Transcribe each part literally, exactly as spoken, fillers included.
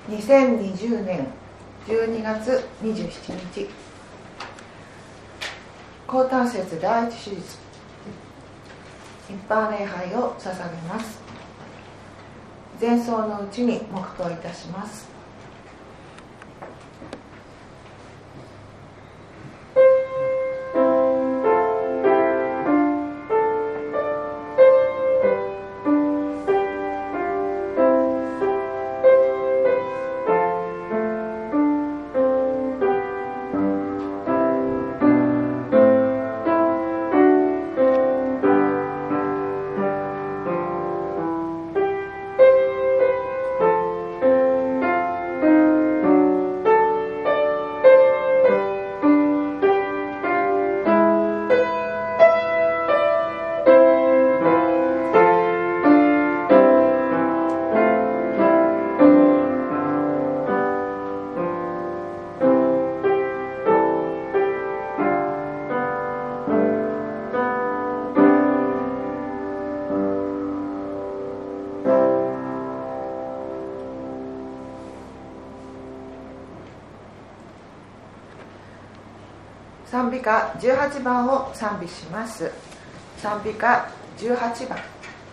にせんにじゅうねんじゅうにがつにじゅうしちにち、高端節第一手術一般礼拝を捧げます。前奏のうちに黙祷いたします。賛美歌じゅうはちばんを賛美します。賛美歌じゅうはちばん。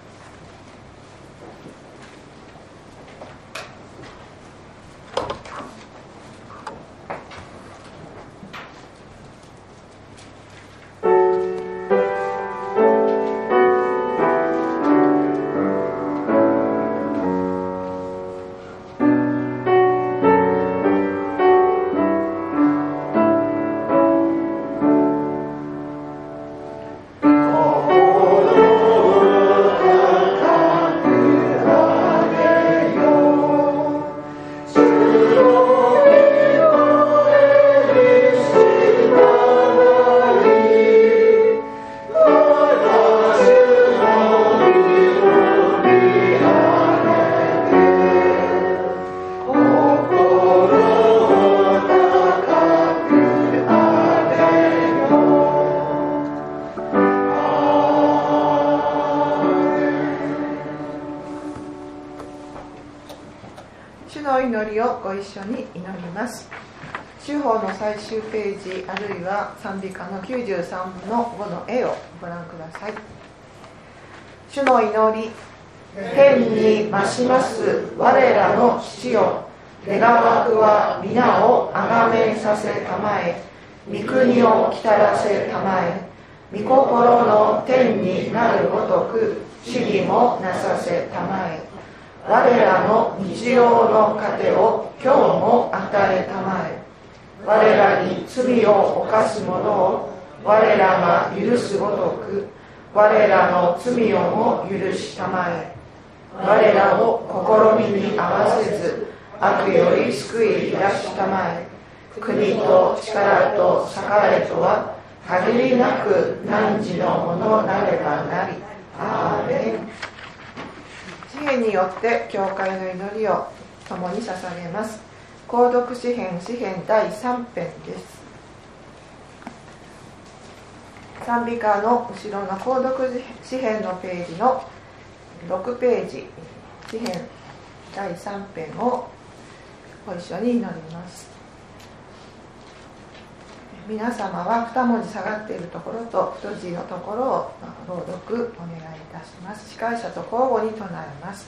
ご一緒に祈ります。手法の最終ページあるいは賛美歌のきゅうじゅうさんぶのごの絵をご覧ください。主の祈り、天に増します我らの父よ、願わくは皆をあがめさせたまえ、御国をきたらせたまえ、御心の天になるごとく主義もなさせたまえ、我らの日常の糧を今日も与えたまえ、我らに罪を犯す者を我らが許すごとく我らの罪をも許したまえ、我らを試みに合わせず悪より救い出したまえ、国と力と栄とは限りなく汝のものなればなり。アーメン。詩篇によって教会の祈りを共に捧げます。購読詩篇詩篇だいさん編です。賛美歌の後ろの購読詩篇のページのろくページ、詩篇だいさん編をご一緒に祈ります。皆様は二文字下がっているところと太字のところを朗読お願いいたします。司会者と交互に唱えます。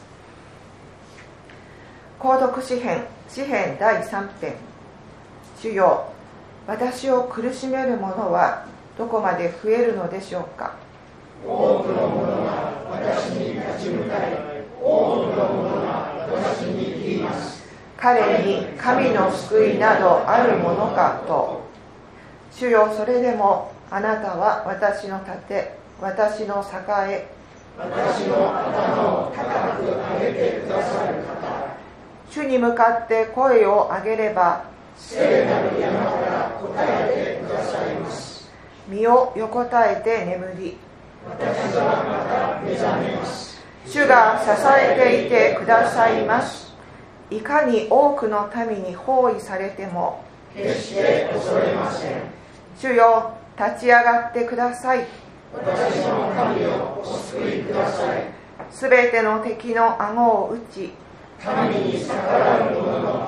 購読詩篇詩篇だいさん編。主よ、私を苦しめる者はどこまで増えるのでしょうか。 多くの者が私に立ち向かい、多くの者が私に言います。 彼に神の救いなどあるものかと。主よ、それでもあなたは私の盾、私の栄、 私の頭を高く上げてくださる方。 主に向かって声を上げれば聖なる山から答えてくださいます。 身を横たえて眠り、 私はまた目覚めます。 主が支えていてくださいます。いかに多くの民に包囲されても決して恐れません。 主よ、立ち上がってください。 私の神をお救いください。 すべての敵の顎を打ち、 神に逆らう者の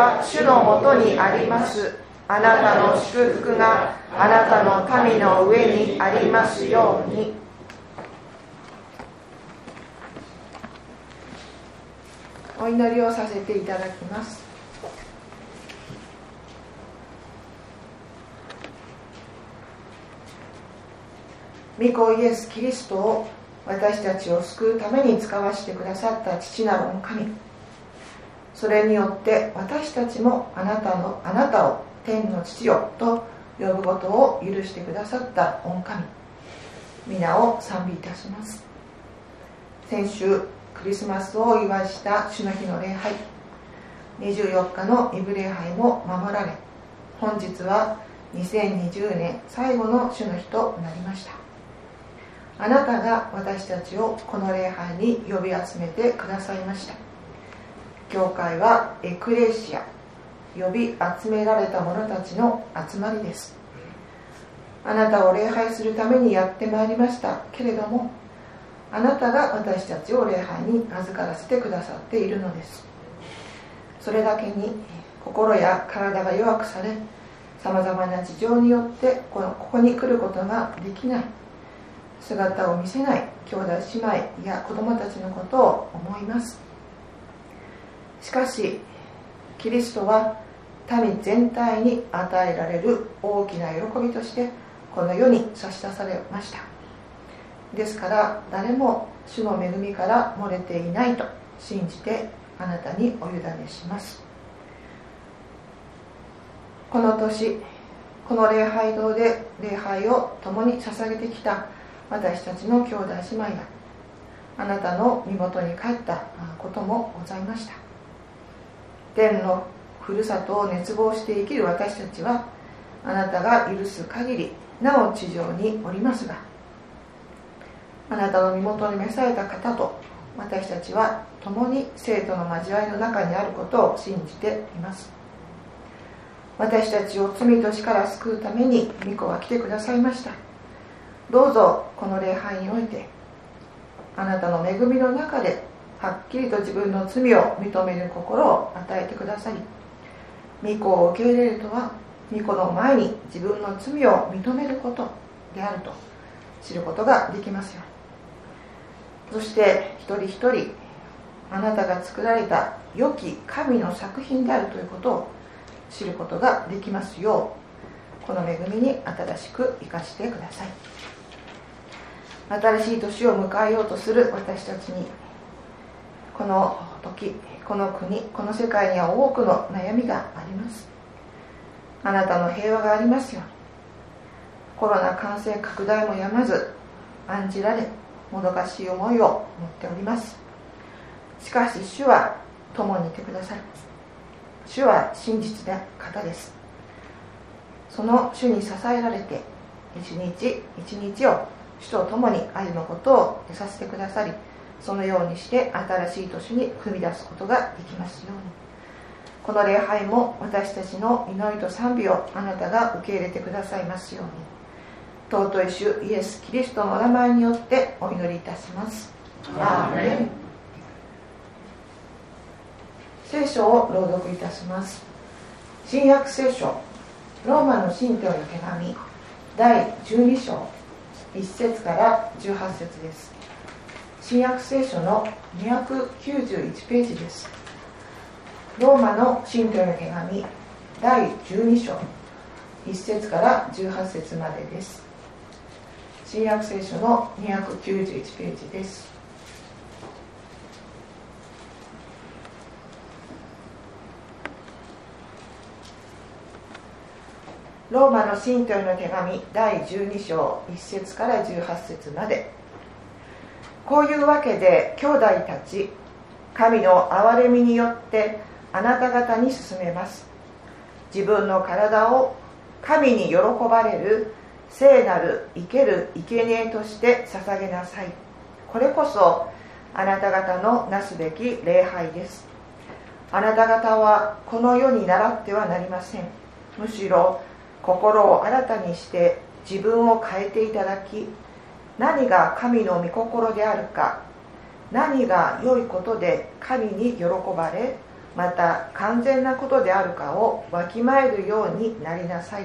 は主のもとにあります。あなたの祝福があなたの民の上にありますように。お祈りをさせていただきます。御子イエス・キリストを私たちを救うために使わせてくださった父なる御神、それによって私たちもあなたのあなたを天の父よと呼ぶことを許してくださった御神、皆を賛美いたします。先週クリスマスをお祝いした主の日の礼拝、にじゅうよっかのイブ礼拝も守られ、本日はにせんにじゅうねん最後の主の日となりました。あなたが私たちをこの礼拝に呼び集めてくださいました。教会はエクレシア、呼び集められた者たちの集まりです。あなたを礼拝するためにやってまいりましたけれども、あなたが私たちを礼拝に預からせてくださっているのです。それだけに心や体が弱くされ、さまざまな事情によってこのここに来ることができない、姿を見せない兄弟姉妹や子供たちのことを思います。しかしキリストは民全体に与えられる大きな喜びとしてこの世に差し出されました。ですから誰も主の恵みから漏れていないと信じてあなたにお委ねします。この年この礼拝堂で礼拝を共に捧げてきた私たちの兄弟姉妹があなたの身元に帰ったこともございました。天のふるさとを熱望して生きる私たちはあなたが許す限りなお地上におりますが、あなたの身元に召された方と私たちは共に生徒の交わりの中にあることを信じています。私たちを罪と死から救うために御子は来てくださいました。どうぞこの礼拝においてあなたの恵みの中ではっきりと自分の罪を認める心を与えてくださり、御子を受け入れるとは御子の前に自分の罪を認めることであると知ることができますよ。そして一人一人あなたが作られた良き神の作品であるということを知ることができますよう、この恵みに新しく生かしてください。新しい年を迎えようとする私たちに、この時この国この世界には多くの悩みがあります。あなたの平和がありますように。コロナ感染拡大もやまず案じられ、もどかしい思いを持っております。しかし主は共にいてくださる。主は真実な方です。その主に支えられて一日一日を主と共に歩むことをさせてくださり、そのようにして新しい年に踏み出すことができますように。この礼拝も私たちの祈りと賛美をあなたが受け入れてくださいますように、尊い主イエス・キリストのお名前によってお祈りいたします。アーメン。聖書を朗読いたします。新約聖書ローマの信徒への手紙だいじゅうに章いっ節からじゅうはち節です。新約聖書のにひゃくきゅうじゅういちページです。ローマの信徒への手紙だいじゅうに章いっ節からじゅうはち節までです。新約聖書のにひゃくきゅうじゅういちページです。ローマの信徒への手紙だいじゅうに章いっ節からじゅうはち節まで。こういうわけで兄弟たち、神の憐れみによってあなた方に勧めます。自分の体を神に喜ばれる聖なる生ける生贄として捧げなさい。これこそあなた方のなすべき礼拝です。あなた方はこの世に倣ってはなりません。むしろ心を新たにして自分を変えていただき、何が神の御心であるか、何が良いことで神に喜ばれまた完全なことであるかをわきまえるようになりなさい。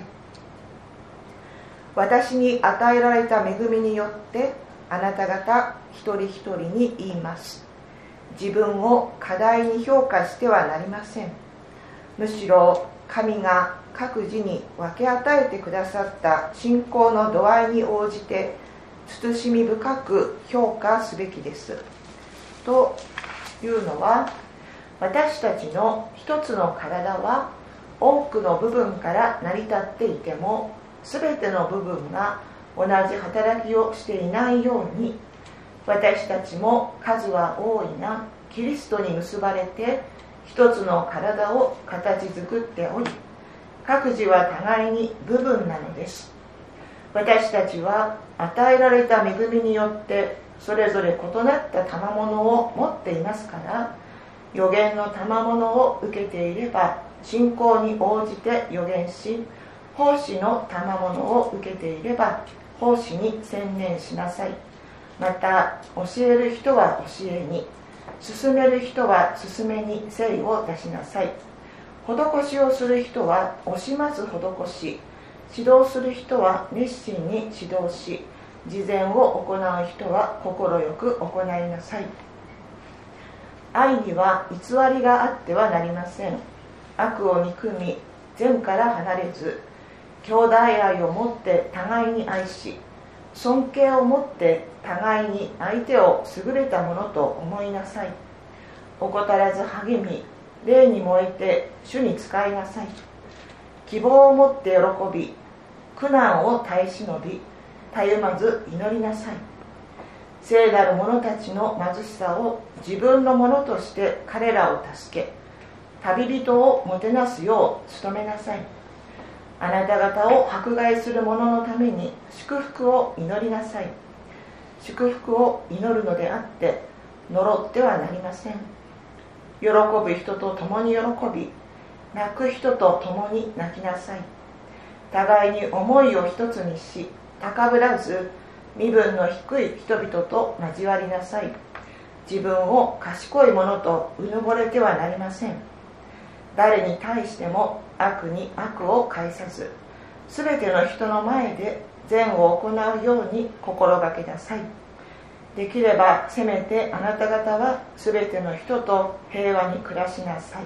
私に与えられた恵みによってあなた方一人一人に言います。自分を過大に評価してはなりません。むしろ神が各自に分け与えてくださった信仰の度合いに応じて慎み深く評価すべきです。というのは、私たちの一つの体は多くの部分から成り立っていても、すべての部分が同じ働きをしていないように、私たちも数は多いがキリストに結ばれて一つの体を形作っており、各自は互いに部分なのです。私たちは与えられた恵みによってそれぞれ異なった賜物を持っていますから、預言の賜物を受けていれば信仰に応じて預言し、奉仕の賜物を受けていれば奉仕に専念しなさい。また教える人は教えに、進める人は進めに誠意を出しなさい。施しをする人は惜しまず施し、指導する人は熱心に指導し、慈善を行う人は心よく行いなさい。愛には偽りがあってはなりません。悪を憎み善から離れず、兄弟愛をもって互いに愛し、尊敬をもって互いに相手を優れたものと思いなさい。怠らず励み、霊に燃えて主に仕えなさい。希望をもって喜び、苦難を耐え忍び、たゆまず祈りなさい。聖なる者たちの貧しさを自分のものとして彼らを助け、旅人をもてなすよう努めなさい。あなた方を迫害する者のために祝福を祈りなさい。祝福を祈るのであって呪ってはなりません。喜ぶ人と共に喜び、泣く人と共に泣きなさい。互いに思いを一つにし、高ぶらず身分の低い人々と交わりなさい。自分を賢い者とうぬぼれてはなりません。誰に対しても悪に悪を返さず、すべての人の前で善を行うように心がけなさい。できればせめてあなた方はすべての人と平和に暮らしなさい。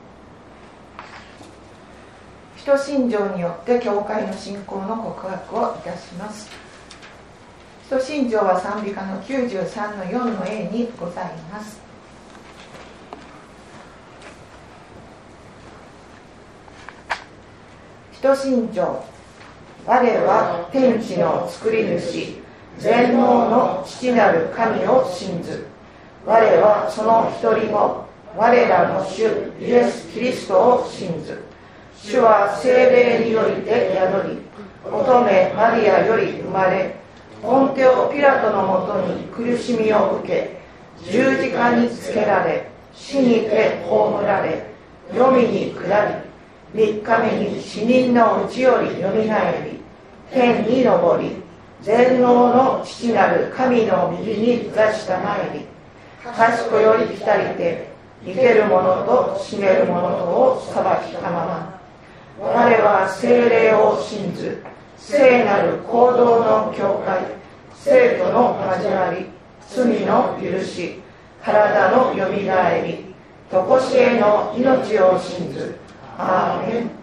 使徒信条によって教会の信仰の告白をいたします。使徒信条は賛美歌のきゅうじゅうさんのよんの A にございます。使徒信条。我は天地の作り主、全能の父なる神を信ず。我はその一人も、我らの主イエス・キリストを信ず。主は聖霊によりて宿り、乙女マリアより生まれ、ポンテオ・ピラトのもとに苦しみを受け、十字架につけられ、死にて葬られ、黄泉に下り、三日目に死人のうちよりよみがえり、天に昇り、全能の父なる神の右に座したまえり、賢より来たりて、生ける者と死ねる者とを裁きたまま。我は聖霊を信ず、聖なる行動の教会、生徒の交わり、罪の許し、体のよみがえり、とこしえの命を信ず。アーメン。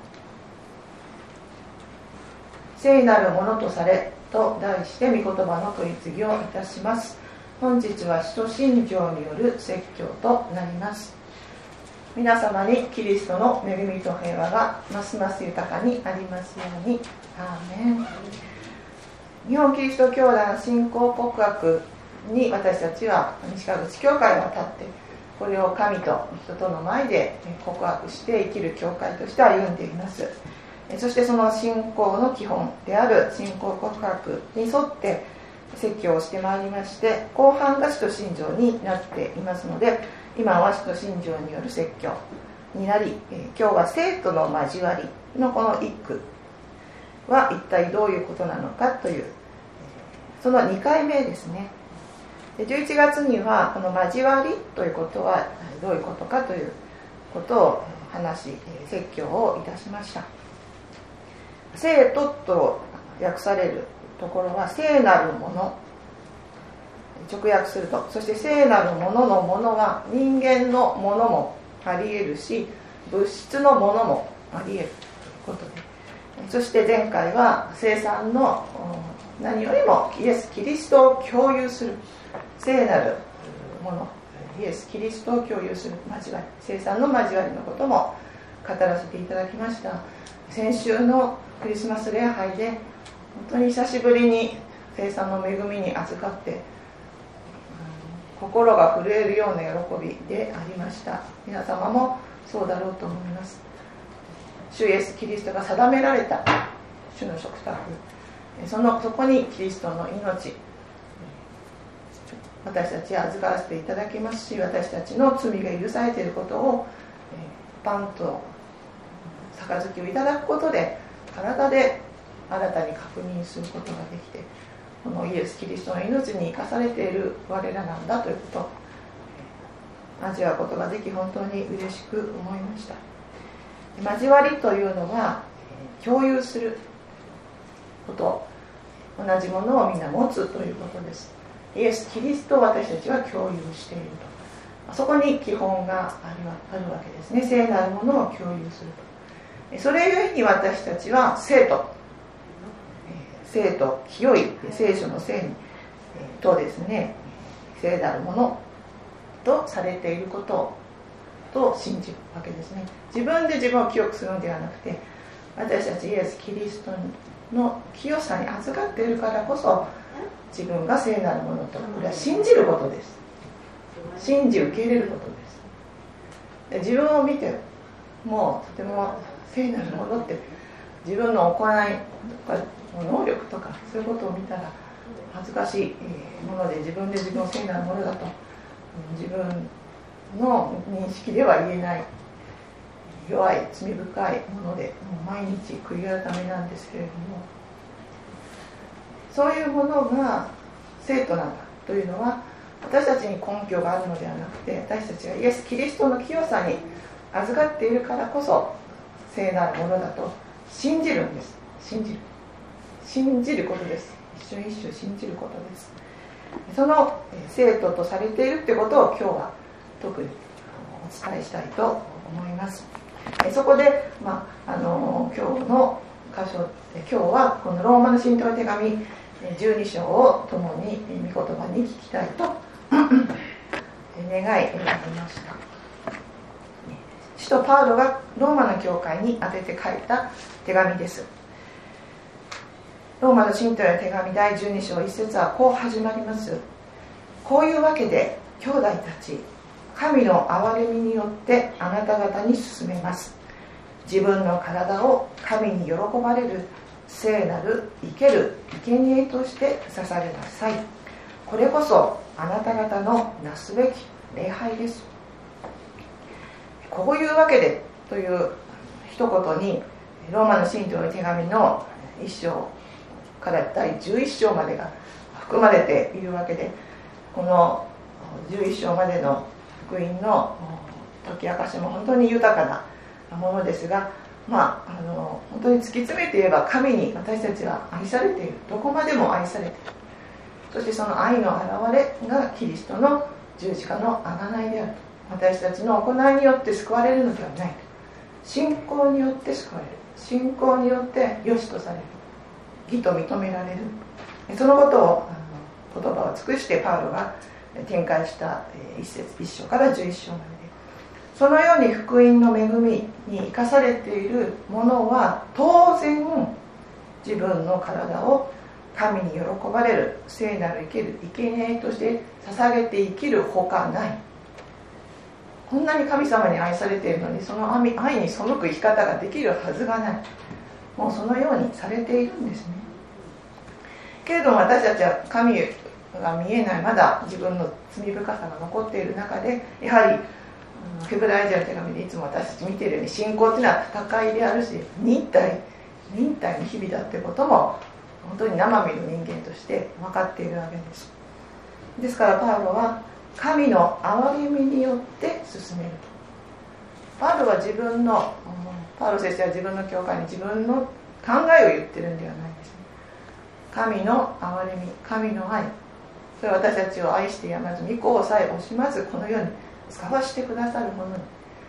聖なるものとされと題して御言葉の取り次ぎをいたします。本日は使徒信条による説教となります。皆様にキリストの恵みと平和がますます豊かにありますように。アーメン。日本キリスト教団信仰告白に私たちは西川口教会を立って、これを神と人との前で告白して生きる教会として歩んでいます。そしてその信仰の基本である信仰告白に沿って説教をしてまいりまして、後半が使徒信条になっていますので、今は使徒信条による説教になり、今日は生徒の交わりのこの一句は一体どういうことなのかという、そのにかいめですね。じゅういちがつにはこの交わりということはどういうことかということを話し説教をいたしました。聖徒と訳されるところは聖なるもの、直訳すると、そして聖なるもののものは人間のものもあり得るし、物質のものもあり得るということで、そして前回は聖餐の何よりもイエス・キリストを共有する聖なるもの、イエス・キリストを共有する交わり、聖餐の交わりのことも語らせていただきました。先週のクリスマス礼拝で本当に久しぶりに聖餐の恵みに預かって、うん、心が震えるような喜びでありました。皆様もそうだろうと思います。主イエス・キリストが定められた主の食卓、そのそこにキリストの命、私たちは預からせていただきますし、私たちの罪が許されていることをパンと杯をいただくことで体で新たに確認することができて、このイエス・キリストの命に生かされている我らなんだということを味わうことができ、本当に嬉しく思いました。交わりというのは共有すること、同じものをみんな持つということです。イエス・キリストを私たちは共有していると、そこに基本があるわけですね。聖なるものを共有すると、それゆえに私たちは聖と聖と清い聖書の聖にとですね、聖なるものとされていることと信じるわけですね。自分で自分を清くするのではなくて、私たちイエス・キリストの清さに預かっているからこそ、自分が聖なるものと、これは信じることです。信じ受け入れることです。で、自分を見てもうとても聖なるものって、自分の行いとか能力とかそういうことを見たら恥ずかしいもので、自分で自分を聖なるものだと自分の認識では言えない弱い罪深いもので、もう毎日悔い改めなんですけれども、そういうものが聖徒なんだというのは、私たちに根拠があるのではなくて、私たちがイエス・キリストの清さに預かっているからこそ聖なるものだと信じるんです。信じる信じることです。一瞬一瞬信じることです。その聖徒とされているということを今日は特にお伝えしたいと思います。そこで、まあ、あの今日の箇所、今日はこのローマの信徒の手紙じゅうに章を共に御言葉に聞きたいと願い選びました。使徒パウロがローマの教会に宛てて書いた手紙です。ローマの信徒への手紙だいじゅうに章いち節はこう始まります。こういうわけで兄弟たち、神の憐れみによってあなた方に進めます。自分の体を神に喜ばれる聖なる生ける生贄として捧げなさい。これこそあなた方のなすべき礼拝です。こういうわけでという一言にローマの信徒の手紙のいっ章からだいじゅういち章までが含まれているわけで、このじゅういち章までの福音の解き明かしも本当に豊かなものですが、まあ、あの本当に突き詰めて言えば、神に私たちは愛されている。どこまでも愛されている。そしてその愛の表れがキリストの十字架の贖いであると。私たちの行いによって救われるのではないと。信仰によって救われる。信仰によって良しとされる。義と認められる。そのことをあの言葉を尽くしてパウロが展開した一節一章からじゅういち章までで、そのように福音の恵みに生かされているものは当然自分の体を神に喜ばれる聖なる生ける生贄として捧げて生きるほかない。こんなに神様に愛されているのに、その愛に背く生き方ができるはずがない。もうそのようにされているんですね。けれども私たちは神が見えない、まだ自分の罪深さが残っている中で、やはりヘブライ人の手紙でいつも私たち見ているように、信仰というのは戦いであるし、忍耐忍耐の日々だということも本当に生身の人間として分かっているわけです。ですからパウロは神の憐れみによって進めると。 パウロは自分のパウロ先生は自分の教会に自分の考えを言ってるんではないですね。神の憐れみ、神の愛、それは私たちを愛してやまず御子をさえ惜しまずこの世に使わしてくださるものに、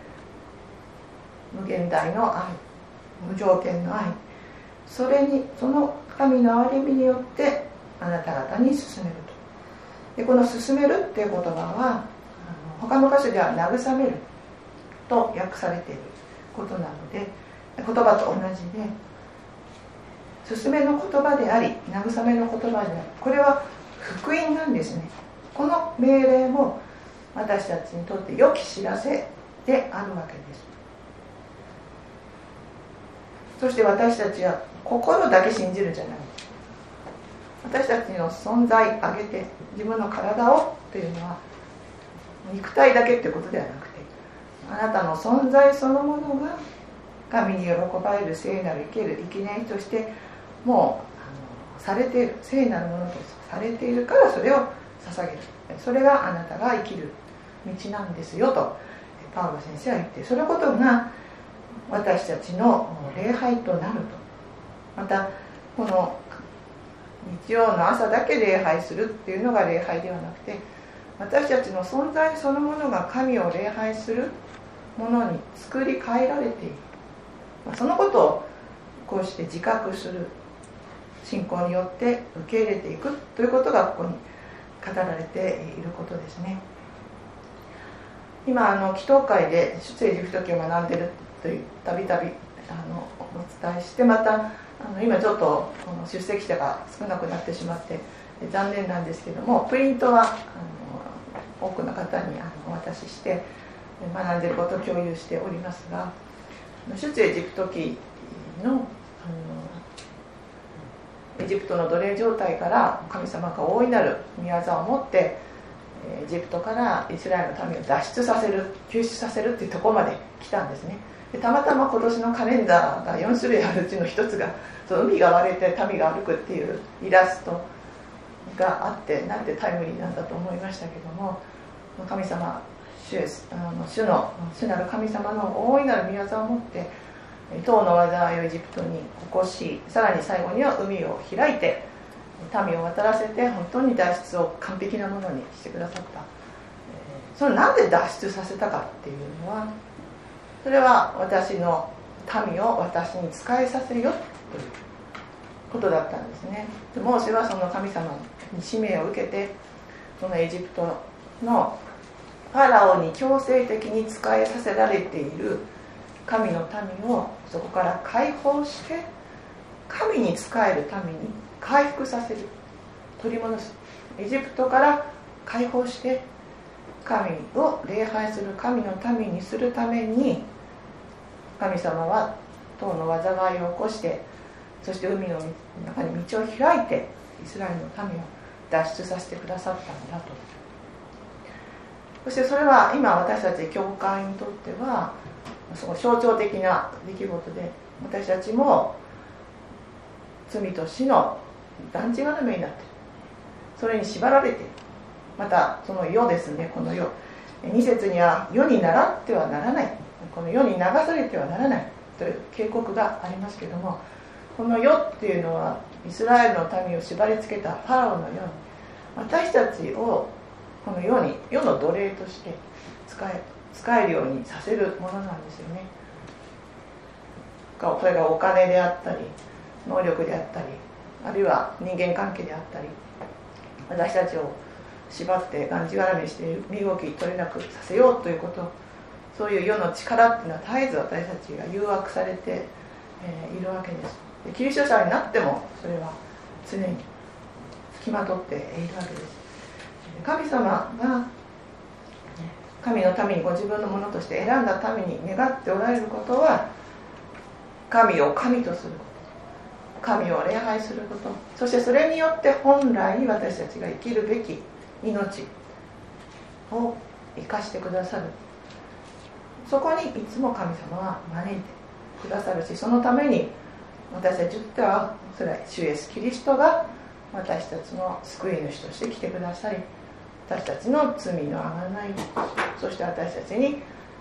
無限大の愛、無条件の愛、それにその神の憐れみによってあなた方に進めると。でこの進めるっていう言葉は他の箇所では慰めると訳されていることなので、言葉と同じで進めの言葉であり慰めの言葉である、これは福音なんですね。この命令も私たちにとって良き知らせであるわけです。そして私たちは心だけ信じるんじゃない、私たちの存在を挙げて自分の体をというのは肉体だけってことではなくて、あなたの存在そのものが神に喜ばれる聖なる生ける生贄としてもうされている、聖なるものとされているからそれを捧げる、それがあなたが生きる道なんですよとパウロ先生は言って、そのことが私たちの礼拝となると。またこの日曜の朝だけ礼拝するっていうのが礼拝ではなくて、私たちの存在そのものが神を礼拝するものに作り変えられている、そのことをこうして自覚する、信仰によって受け入れていくということがここに語られていることですね。今あの祈祷会で出エジプト記を学んでいるというたびたびお伝えして、またあの今ちょっと出席者が少なくなってしまって残念なんですけども、プリントはあの多くの方にあのお渡しして学んでいることを共有しておりますが、出エジプト記の、あのエジプトの奴隷状態から神様が大いなる御業を持ってエジプトからイスラエルの民を脱出させる、救出させるっていうところまで来たんですね。でたまたま今年のカレンダーがよん種類あるうちの一つがその海が割れて民が歩くっていうイラストがあって、なんてタイムリーなんだと思いましたけども、神様主へあの主の主なる神様の大いなる御業を持って塔の災いをエジプトに起こし、さらに最後には海を開いて民を渡らせて本当に脱出を完璧なものにしてくださった。それなんで脱出させたかっていうのは、それは私の民を私に仕えさせよということだったんですね。でモーセはその神様に使命を受けて、そのエジプトのファラオに強制的に仕えさせられている神の民をそこから解放して、神に仕えるために回復させる、取り戻す、エジプトから解放して神を礼拝する神の民にするために、神様は塔の災いを起こして、そして海の中に道を開いてイスラエルの民を脱出させてくださったんだと。そしてそれは今私たち教会にとってはその象徴的な出来事で、私たちも罪と死の団地固めになっている、それに縛られている。またその世ですね、この世、に節には世に倣ってはならない、この世に流されてはならないという警告がありますけども、この世っていうのはイスラエルの民を縛り付けたファラオのように、私たちをこの世に世の奴隷として使え使えるようにさせるものなんですよね。それがお金であったり能力であったり、あるいは人間関係であったり、私たちを縛ってがんじがらめして身動き取れなくさせようということ、そういう世の力っていうのは絶えず私たちが誘惑されて、えー、いるわけです。でキリスト者になってもそれは常に付きまとっているわけです。神様が神のためにご自分のものとして選んだために願っておられることは、神を神とすること、神を礼拝すること、そしてそれによって本来私たちが生きるべき命を生かしてくださる。そこにいつも神様は招いてくださるし、そのために私たちにとってはそれは主イエスキリストが私たちの救い主として来てくださり、私たちの罪のあがない、そして私たちに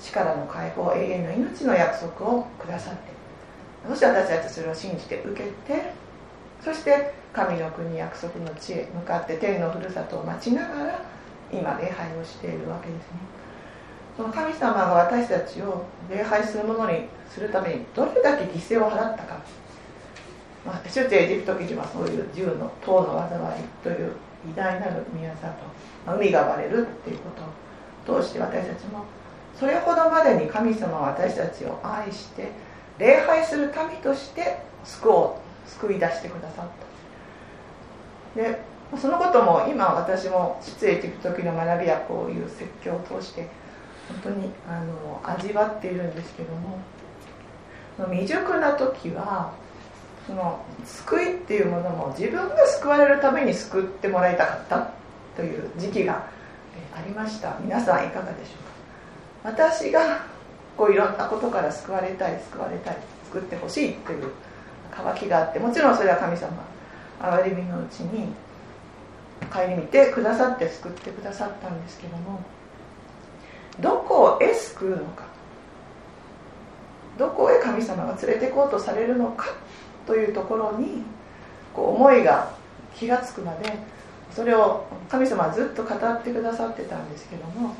力の解放、永遠の命の約束をくださって、そして私たちそれを信じて受けて、そして神の国約束の地へ向かって天のふるさとを待ちながら今礼拝をしているわけですね。その神様が私たちを礼拝するものにするためにどれだけ犠牲を払ったか、まあ、出エジプト記事はそういう十の塔の災いという偉大なる宮座と、まあ、海が割れるっていうことを通して私たちもそれほどまでに神様は私たちを愛して礼拝する民として救おう救い出してくださった。でそのことも今私も出エジプト記の学びやこういう説教を通して本当にあの味わっているんですけども、未熟な時はその救いっていうものも自分が救われるために救ってもらいたかったという時期がありました。皆さんいかがでしょうか。私がこういろんなことから救われたい救われたい救ってほしいという渇きがあって、もちろんそれは神様憐れみのうちに顧みてくださって救ってくださったんですけども、どこへ救うのか、どこへ神様が連れて行こうとされるのかというところにこう思いが気がつくまで、それを神様はずっと語ってくださってたんですけども、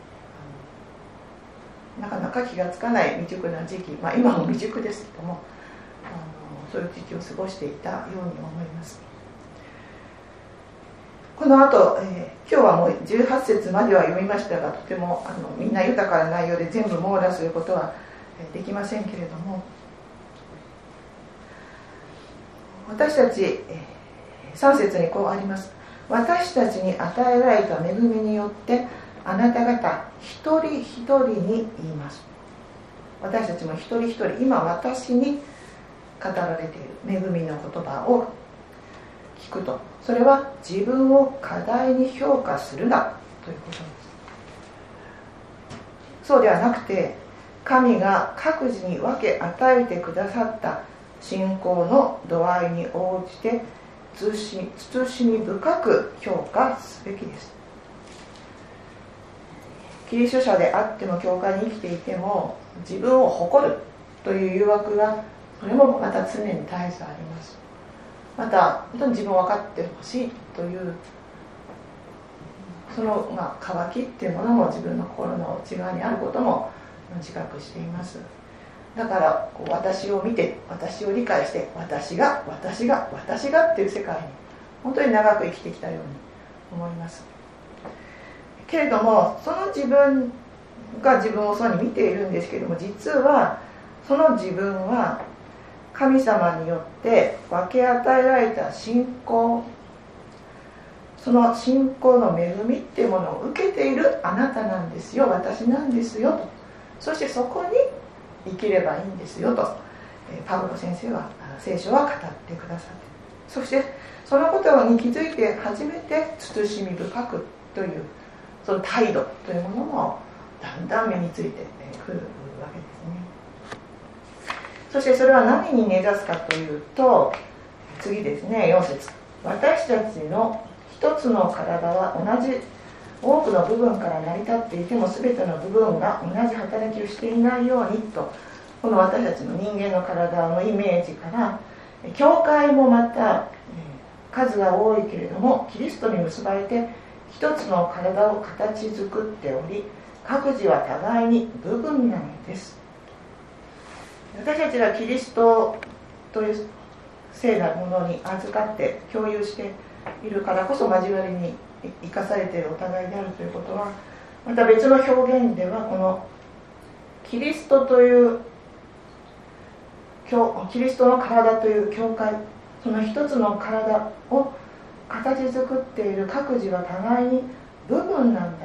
なかなか気がつかない未熟な時期、まあ、今も未熟ですけども、あのそういう時期を過ごしていたように思います。この後、えー、今日はもうじゅうはち節までは読みましたが、とてもあのみんな豊かな内容で全部網羅することはできませんけれども、私たち、えー、さん節にこうあります。私たちに与えられた恵みによってあなた方一人一人に言います。私たちも一人一人、今私に語られている恵みの言葉を聞くと、それは自分を過大に評価するなということです。そうではなくて、神が各自に分け与えてくださった信仰の度合いに応じて慎み深く評価すべきです。キリスト者であっても教会に生きていても自分を誇るという誘惑がそれもまた常に絶えずあります。また本当に自分を分かってほしいというその、まあ、渇きっていうものも自分の心の内側にあることも自覚しています。だからこう私を見て私を理解して私が私が私がっていう世界に本当に長く生きてきたように思いますけれども、その自分が自分をそうに見ているんですけれども、実はその自分は神様によって分け与えられた信仰、その信仰の恵みっていうものを受けているあなたなんですよ、私なんですよと、そしてそこに生きればいいんですよとパウロ先生は聖書は語ってくださって、そしてそのことに気づいて初めて慎み深くというその態度というものもだんだん身についてくるわけですね。そしてそれは何に根ざすかというと、次ですね、よん節、私たちの一つの体は同じ多くの部分から成り立っていても全ての部分が同じ働きをしていないようにと、この私たちの人間の体のイメージから、教会もまた数が多いけれどもキリストに結ばれて一つの体を形作っており、各自は互いに部分なのです。私たちはキリストという聖なるものに預かって共有しているからこそ交わりに生かされているお互いであるということは、また別の表現ではこのキリストというキリストの体という教会、その一つの体を形作っている各自は互いに部分なんだ。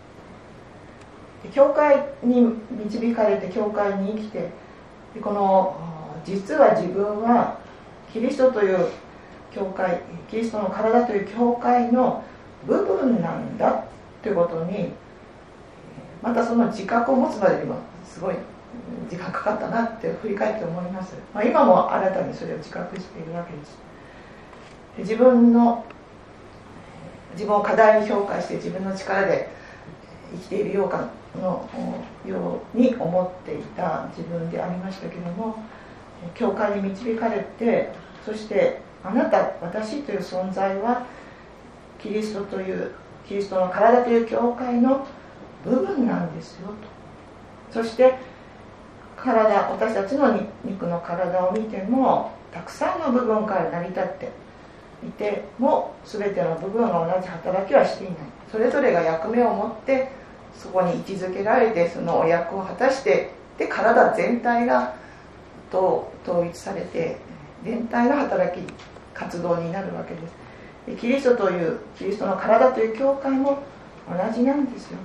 教会に導かれて教会に生きて、この実は自分はキリストという教会、キリストの体という教会の部分なんだということに、またその自覚を持つまでにもすごい時間かかったなって振り返って思います。まあ、今も新たにそれを自覚しているわけです。自分の自分を過大に評価して自分の力で生きているようかのように思っていた自分でありましたけれども、教会に導かれて、そしてあなた、私という存在はキリストというキリストの体という教会の部分なんですよと。そして体、私たちの肉の体を見てもたくさんの部分から成り立っていても、全ての部分が同じ働きはしていない。それぞれが役目を持ってそこに位置づけられて、そのお役を果たして、で体全体が統一されて全体の働き活動になるわけです。でキリストというキリストの体という教会も同じなんですよ。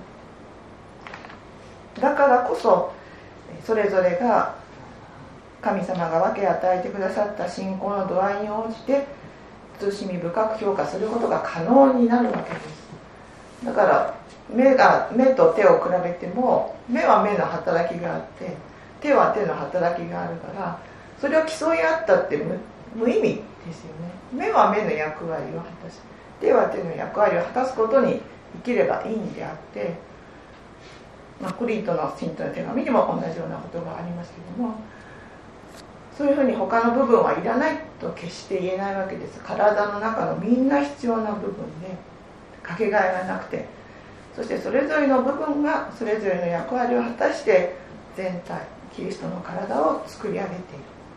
だからこそそれぞれが神様が分け与えてくださった信仰の度合いに応じて慎み深く評価することが可能になるわけです。だから目が目と手を比べても、目は目の働きがあって手は手の働きがあるから、それを競い合ったって 無, 無意味ですよね。目は目の役割を果たし、手は手の役割を果たすことに生きればいいんであって、まあ、コリントの信徒の手紙にも同じようなことがありますけども、そういうふうに他の部分はいらないと決して言えないわけです。体の中のみんな必要な部分でかけがえがなくて、そしてそれぞれの部分がそれぞれの役割を果たして全体キリストの体を作り上げている。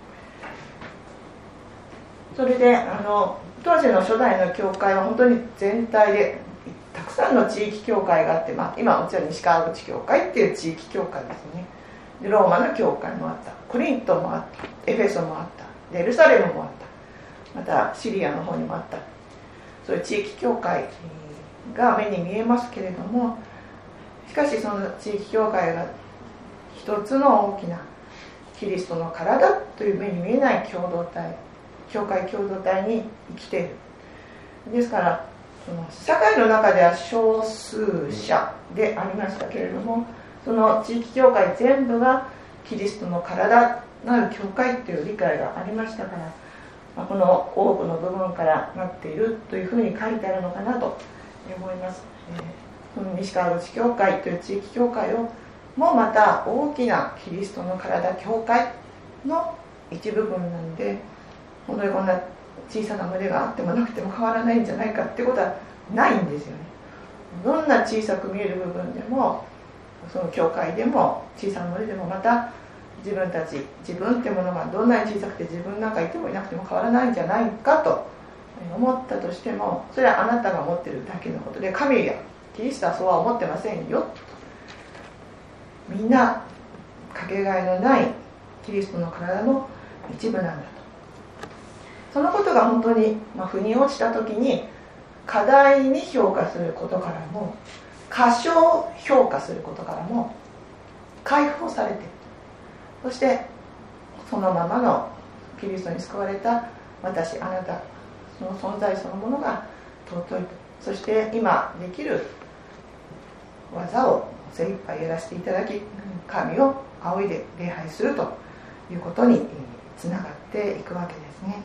それであの当時の初代の教会は本当に全体でたくさんの地域教会があって、まあ、今もちろん西川口教会っていう地域教会ですね。でローマの教会もあった、コリントもあった、エフェソもあった、エルサレムもあった、またシリアの方にもあった。そういう地域教会が目に見えますけれども、しかしその地域教会が一つの大きなキリストの体という目に見えない共同体、教会共同体に生きている。ですからその社会の中では少数者でありましたけれども、その地域教会全部がキリストの体なる教会という理解がありましたから、まあ、この多くの部分からなっているというふうに書いてあるのかなと思います。えー、その西川口教会という地域教会をもまた大きなキリストの体教会の一部分なんで、本当にこんな小さな群れがあってもなくても変わらないんじゃないかってことはないんですよね。どんな小さく見える部分でも、その教会でも小さな群れでもまた自分たち、自分ってものがどんなに小さくて自分なんかいてもいなくても変わらないんじゃないかと思ったとしても、それはあなたが持ってるだけのことで、神やキリストはそうは思ってませんよ。みんなかけがえのないキリストの体の一部なんだと。そのことが本当に、まあ、腑に落ちた時に過大に評価することからも過小評価することからも解放されて、そしてそのままのキリストに救われた私、あなた、その存在そのものが尊いと。そして今できる技を精一杯やらせていただき、神を仰いで礼拝するということにつながっていくわけですね。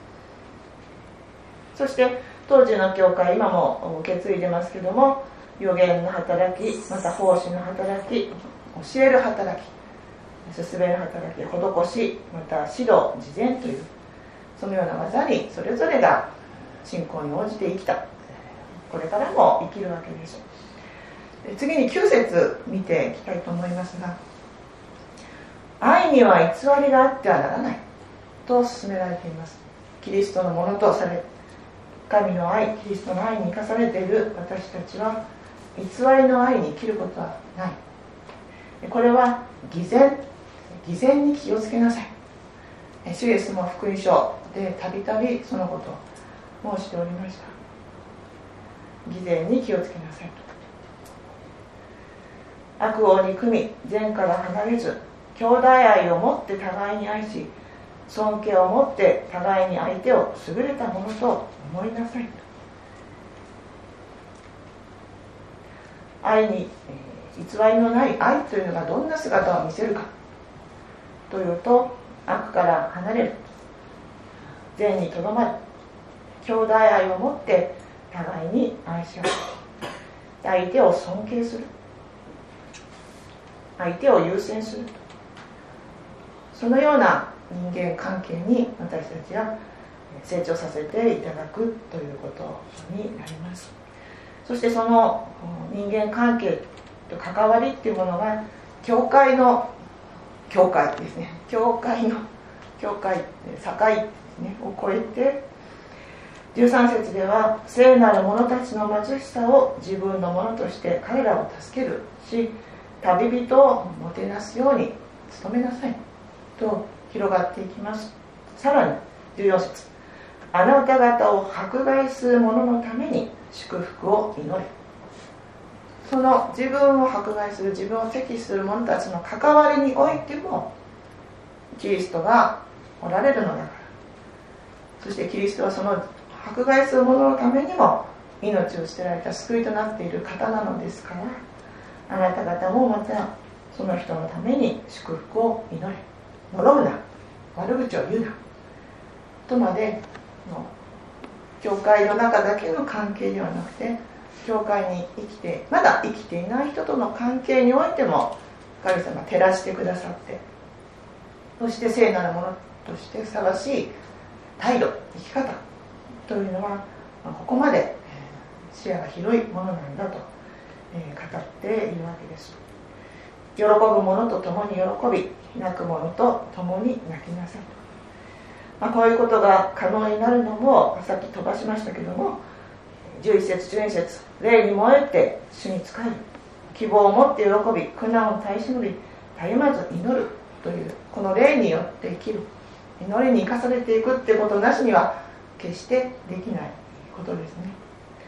そして当時の教会、今も受け継いでますけども、預言の働き、また奉仕の働き、教える働き、進める働き、施し、また指導、慈善というそのような技にそれぞれが信仰に応じて生きた。これからも生きるわけです。次にきゅう節見ていきたいと思いますが、愛には偽りがあってはならないと勧められています。キリストのものとされ、神の愛、キリストの愛に生かされている私たちは偽りの愛に生きることはない。これは偽善、偽善に気をつけなさい。主イエスも福音書でたびたびそのことを申しておりました。偽善に気をつけなさいと。悪を憎み、善から離れず、兄弟愛を持って互いに愛し、尊敬を持って互いに相手を優れたものと思いなさいと。愛に、えー、偽りのない愛というのがどんな姿を見せるかというと、悪から離れる、善にとどまる、兄弟愛を持って互いに愛し合う、相手を尊敬する、 相手を優先すると、そのような人間関係に私たちは成長させていただくということになります。そしてその人間関係と関わりっていうものが教会の教会ですね教会の教会境ですねを超えて、じゅうさん節では聖なる者たちの貧しさを自分のものとして彼らを助けるし、旅人をもてなすように努めなさいと広がっていきます。さらにじゅうよん節、あなた方を迫害する者のために祝福を祈れ。その自分を迫害する、自分を敵視する者たちの関わりにおいてもキリストがおられるのだから、そしてキリストはその迫害する者のためにも命を捨てられた救いとなっている方なのですから、あなた方もまたその人のために祝福を祈れ、呪うな、悪口を言うなとまでの教会の中だけの関係ではなくて、教会に生きてまだ生きていない人との関係においても神様照らしてくださって、そして聖なるものとしてふさわしい態度、生き方というのはここまで視野が広いものなんだと語っているわけです。喜ぶ者と共に喜び、泣く者と共に泣きなさいと、まあ、こういうことが可能になるのもさっき飛ばしましたけども、じゅういち節じゅうに節、霊に燃えて主に仕える、希望を持って喜び、苦難を耐え忍び、たゆまず祈るという、この霊によって生きる、祈りに生かされていくっていうことなしには決してできないことですね。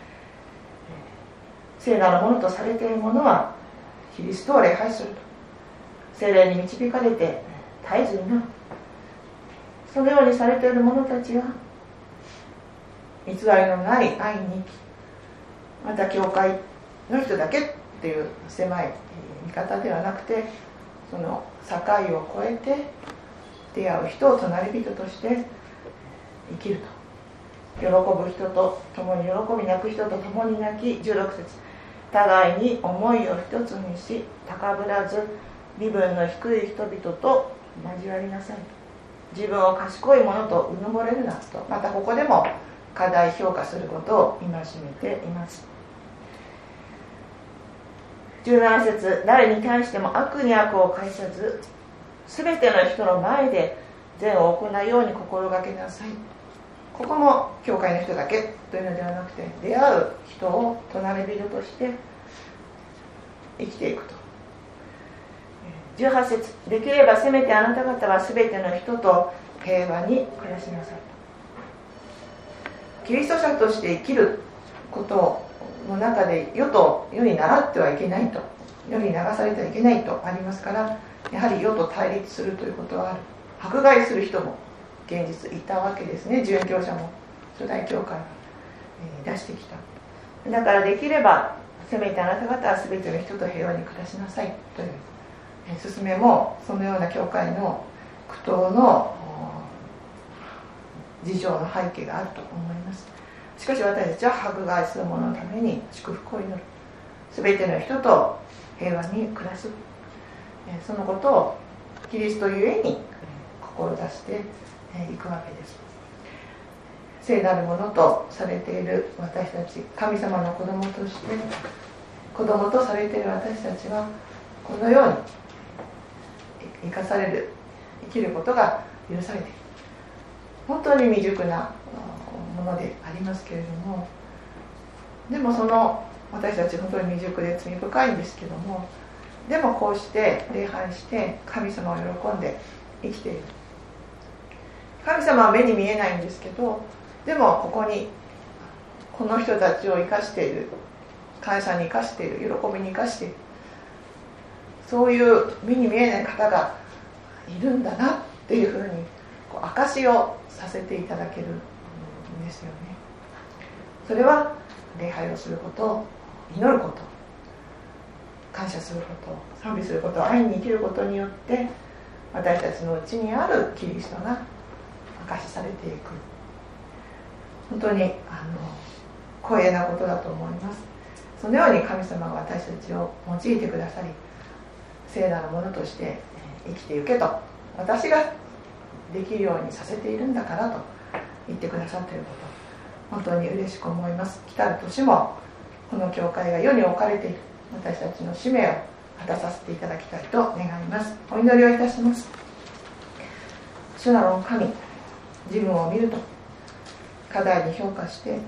聖なるものとされているものはキリストを礼拝すると、聖霊に導かれて絶えず祈る、そのようにされている者たちは偽りのない愛に生き、また教会の人だけっていう狭い見方ではなくて、その境を越えて出会う人を隣人として生きると、喜ぶ人と共に喜び、泣く人と共に泣き、じゅうろく節、互いに思いを一つにし、高ぶらず身分の低い人々と交わりなさい、自分を賢い者とうぬぼれるなと、またここでも過大評価することを戒めています。じゅうなな節、誰に対しても悪に悪を返さず、すべての人の前で善を行うように心がけなさい。ここも教会の人だけというのではなくて、出会う人を隣人として生きていくと。じゅうはち節、できればせめてあなた方はすべての人と平和に暮らしなさい。キリスト者として生きることの中で世と世に倣ってはいけないと、世に流されてはいけないとありますから、やはり世と対立するということはある。迫害する人も現実いたわけですね。殉教者も初代教会が出してきた。だからできればせめてあなた方は全ての人と平和に暮らしなさいという勧めも、そのような教会の苦闘の事情の背景があると思います。しかし私たちは迫害する者のために祝福を祈る、全ての人と平和に暮らす、そのことをキリストゆえに志していくわけです。聖なるものとされている私たち、神様の子供として子供とされている私たちは、このように生かされる、生きることが許されている、本当に未熟なものでありますけれども、でもその私たち本当に未熟で罪深いんですけども、でもこうして礼拝して神様を喜んで生きている。神様は目に見えないんですけど、でもここにこの人たちを生かしている、感謝に生かしている、喜びに生かしている、そういう目に見えない方がいるんだなっていうふうにこう証しをさせていただけるんですよね。それは礼拝をすること、祈ること、感謝すること、賛美すること、愛に生きることによって私たちのうちにあるキリストが証しされていく、本当にあの光栄なことだと思います。そのように神様が私たちを用いてくださり、 聖なるものとして生きていけと、私ができるようにさせているんだからと言ってくださっていること、本当に嬉しく思います。来たる年もこの教会が世に置かれている私たちの使命を果たさせていただきたいと願います。お祈りをいたします。主なる神、自分を見ると過大に評価して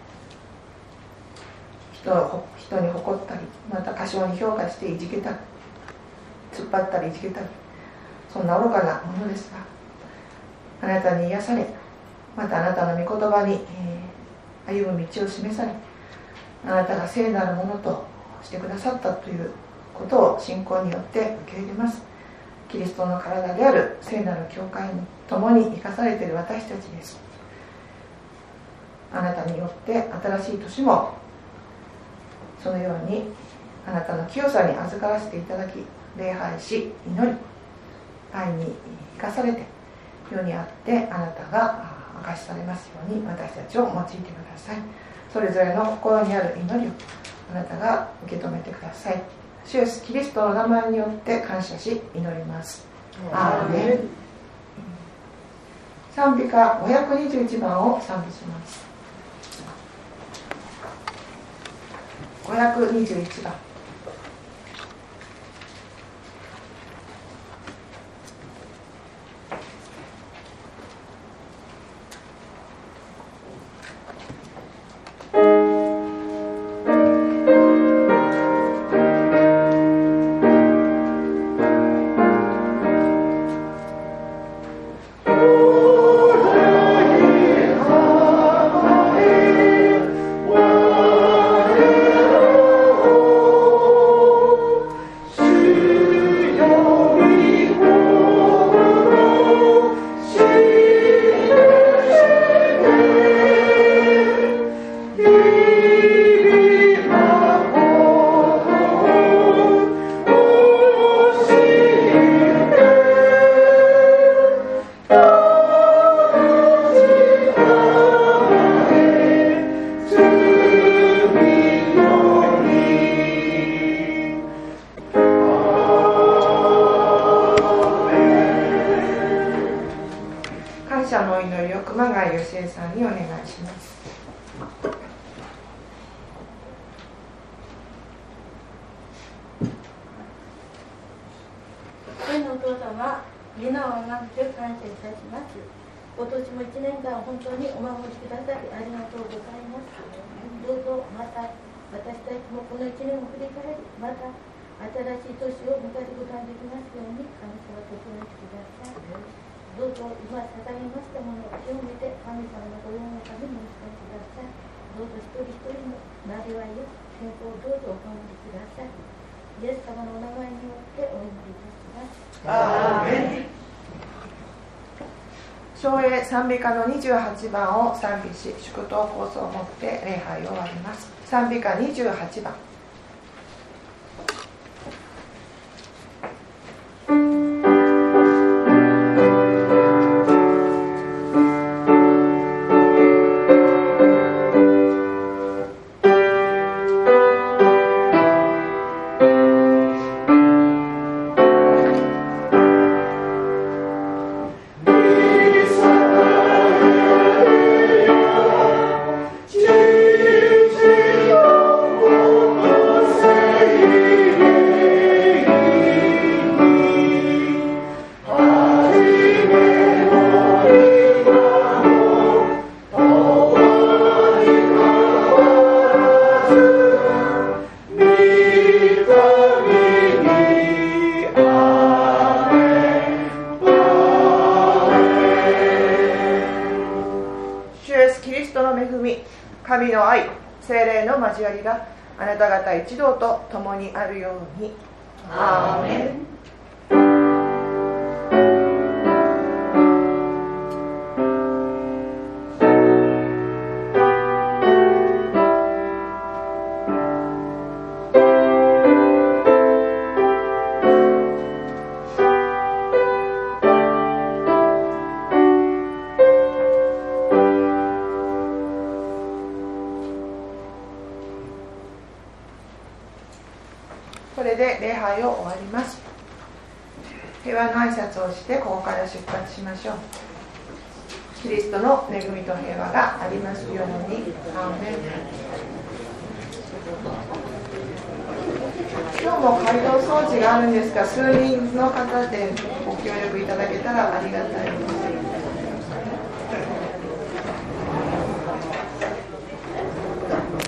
人, 人に誇ったり、また過小に評価していじけたり、突っ張ったりいじけたり、そんな愚かなものですが、あなたに癒され、またあなたの御言葉に、えー、歩む道を示され、あなたが聖なるものとしてくださったということを信仰によって受け入れます。キリストの体である聖なる教会に共に生かされている私たちです。あなたによって新しい年もそのようにあなたの清さに預からせていただき、礼拝し祈り、愛に生かされて世にあってあなたが明かしされますように私たちを用いてください。それぞれの心にある祈りをあなたが受け止めてください。主イエスキリストの名前によって感謝し祈ります。アーメン。賛美歌ごひゃくにじゅういちばんを賛美します。ごひゃくにじゅういちばん。賛美歌のにじゅうはちばんを賛美し、祝祷コースを持って礼拝を終わります。賛美歌にじゅうはちばん。神の愛、聖霊の交わりがあなた方一同と共にあるように。アーメン。これで礼拝を終わります。 平和の挨拶をしてここから出発しましょう。キリストの恵みと平和がありますように。アーメン。今日も街道掃除があるんですが、数人の方でご協力いただけたらありがたいです。